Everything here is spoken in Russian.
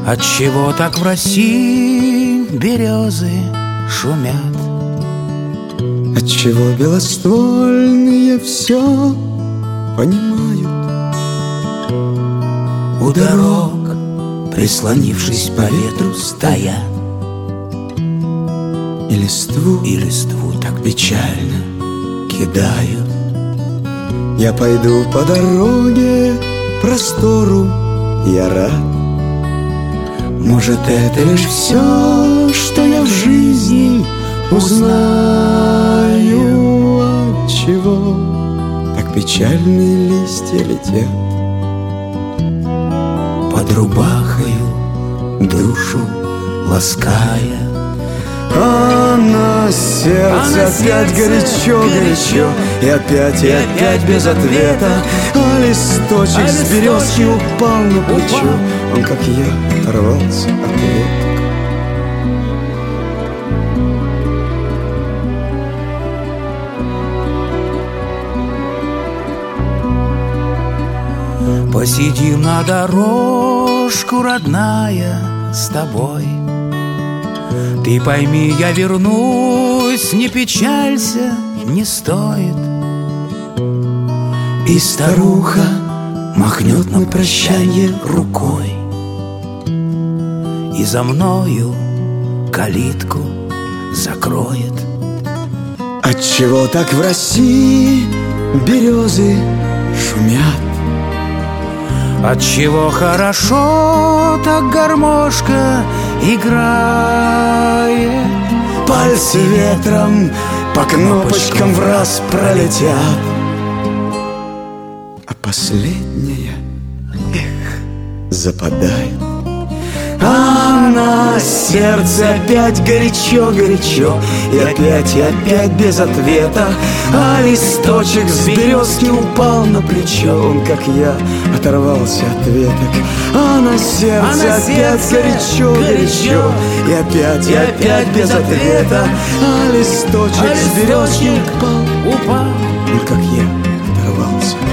Отчего так в России березы шумят? Отчего белоствольные все понимают? У дорог, прислонившись по ветру, стоят, И листву так печально кидают. Я пойду по дороге простору, я рад. Может, это лишь все, что я в жизни узнаю. Отчего так печальные листья летят Под рубахою душу лаская. А на сердце опять горячо, и опять без ответа. А листочек с березки упал на плечо. Он, как я, оторвался от веток. Посидим на дорожку, родная, с тобой. Ты пойми, я вернусь, не печалься, не стоит. И старуха махнет на прощанье рукой, и за мною калитку закроет. Отчего так в России березы шумят? Отчего хорошо так гармошка играет? Пальцы ветром по кнопочкам в раз пролетят, а последняя, западает. А на сердце опять горячо, и опять без ответа. А листочек с березки упал на плечо. Он, как я, оторвался от веток. А на сердце опять горячо, и опять без ответа. А листочек с березки упал. упал. Он, как я, оторвался